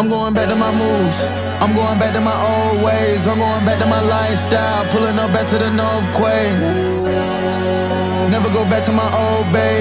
I'm going back to my moves. I'm going back to my old ways. I'm going back to my lifestyle. Pulling up back to the North Quay. Never go back to my old bay.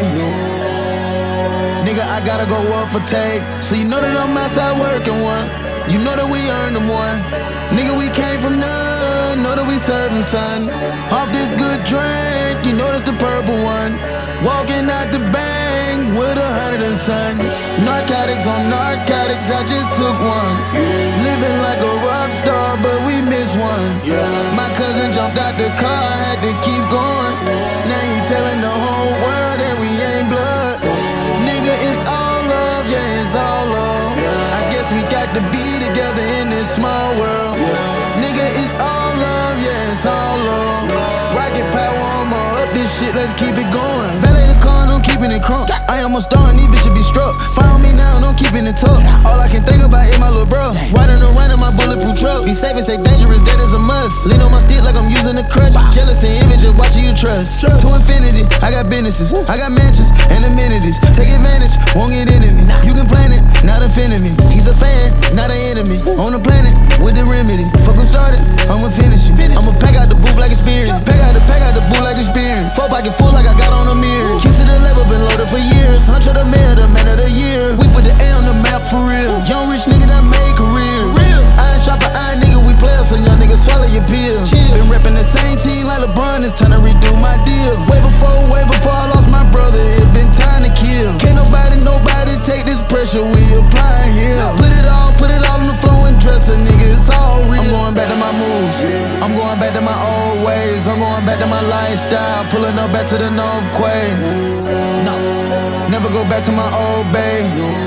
Nigga, I gotta go up for take. So you know that I'm outside working one. You know that we earned them one. Nigga, we came from none. Know that we serving, son. Off this good drink, you know that's the purple one. Walking out the bank with 100 and son. Narcotics on narcotics, I just took one. Living like a rock star, but we missed one. My cousin jumped out the car, had to keep going. Now he telling the whole world that we ain't blood. Nigga, it's all love, yeah, it's all love. I guess we got to be together in this small world. Nigga, it's all love, yeah, it's all love. Rocket power, I'ma up this shit, let's keep it going. Valet the car, I'm keeping it crunk. I am a star and these bitches be struck. Found me now, I'm keeping it tough. All I can think about is my little bro. Riding around in my bulletproof truck. Be safe and say dangerous, that is a must. Lean on my stick like I'm using a crutch. Jealous and envy, just watching you trust. To infinity, I got businesses, I got mansions and amenities. Take advantage, won't get into me. You can plan it, not offending me. He's a fan, not an enemy. On the planet with the remedy. Fuck who started, I'ma finish it. I'ma pack out the booth like experience. Pack out the booth like experience. 4 pocket full like I got on a mirror. Keys to the level, been loaded for years. Hunch of the mayor, the man of the year. We put the A on the map for real. Young rich nigga that made career. Eye shop an eye nigga, we players, so young niggas swallow your pills. Been reppin' the same team like LeBron, it's time to redo my deal. Way before I lost my brother, it been time to kill. Can't nobody take this pressure, we applying here. Put it all on the floor and dress a nigga, it's all real. I'm going back to my moves. I'm going back to my old ways. I'm going back to my lifestyle. Pulling up back to the North Quay. No, never go back to my old bay.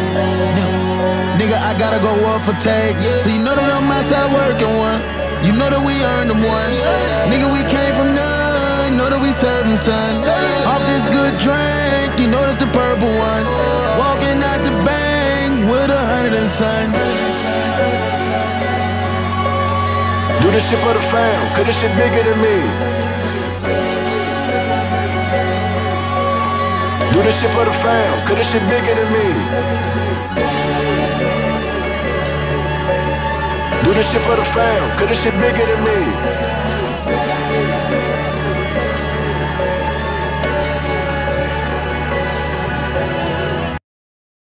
Nigga, I gotta go up for take. So you know that I'm outside working one. You know that we earned them one. Nigga, we came from none. Know that we serving, son. Off this good drink, you know that's the purple one. Walking out the bank with 100 and son. Do this shit for the fam, cause this shit bigger than me. Do this shit for the fam, cause this shit bigger than me. Do this shit for the fam, cause this shit bigger than me.